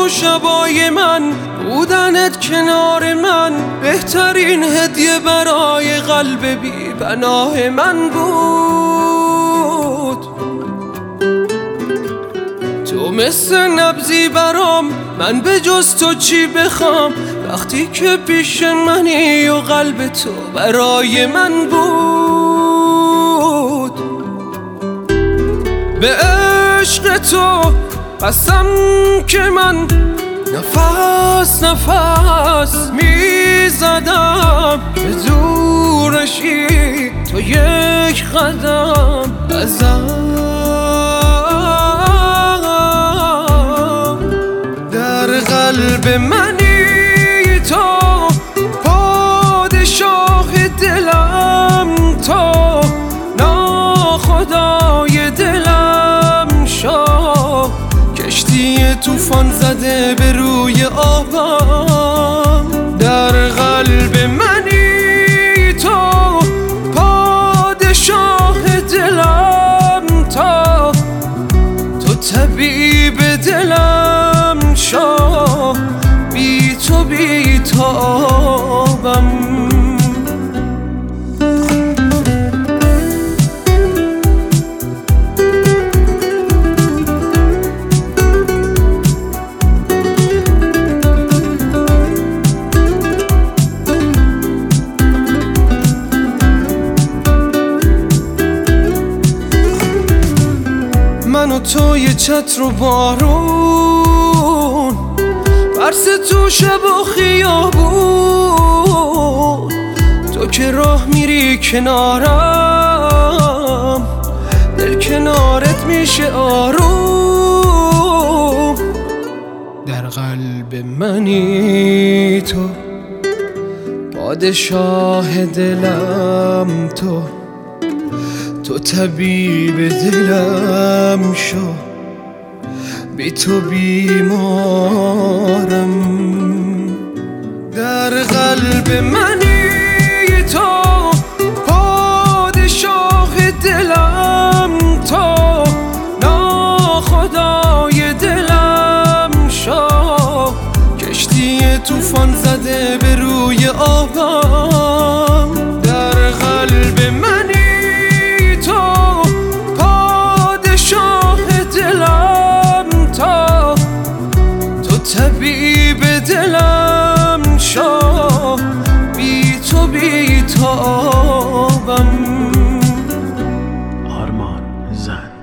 تو شبای من، بودنت کنار من بهترین هدیه برای قلب بی پناه من بود. تو مثل نبضی برام، من به جز تو چی بخوام وقتی که پیش منی و قلب تو برای من بود. به عشق تو قسم که من نفس نفس میزدم، به دورشی تو یک قدم ازم. در قلب منی تو، پادشاه دلم تو، ناخدای دلم شو، کشتی طوفان زده به روی آبم. در قلب منی تو، پادشاه دلم تو، تو طبیب دلم شو، بی تو بی تابم. من و تو یه چتر و بارون، برس تو شب و خیابون، تو که راه میری کنارم، دل کنارت میشه آروم. در قلب منی تو، پادشاه دلم تو، تو طبیب دلم شو، بی تو بیمارم. در قلب منی تو، پادشاه دلم تو، ناخدای دلم شو، کشتی طوفان زده به روی آبم. در قلب منی تو، پادشاه دلم تو، تو طبیب دلم شو، بی تو بی تابم. آرمان زن.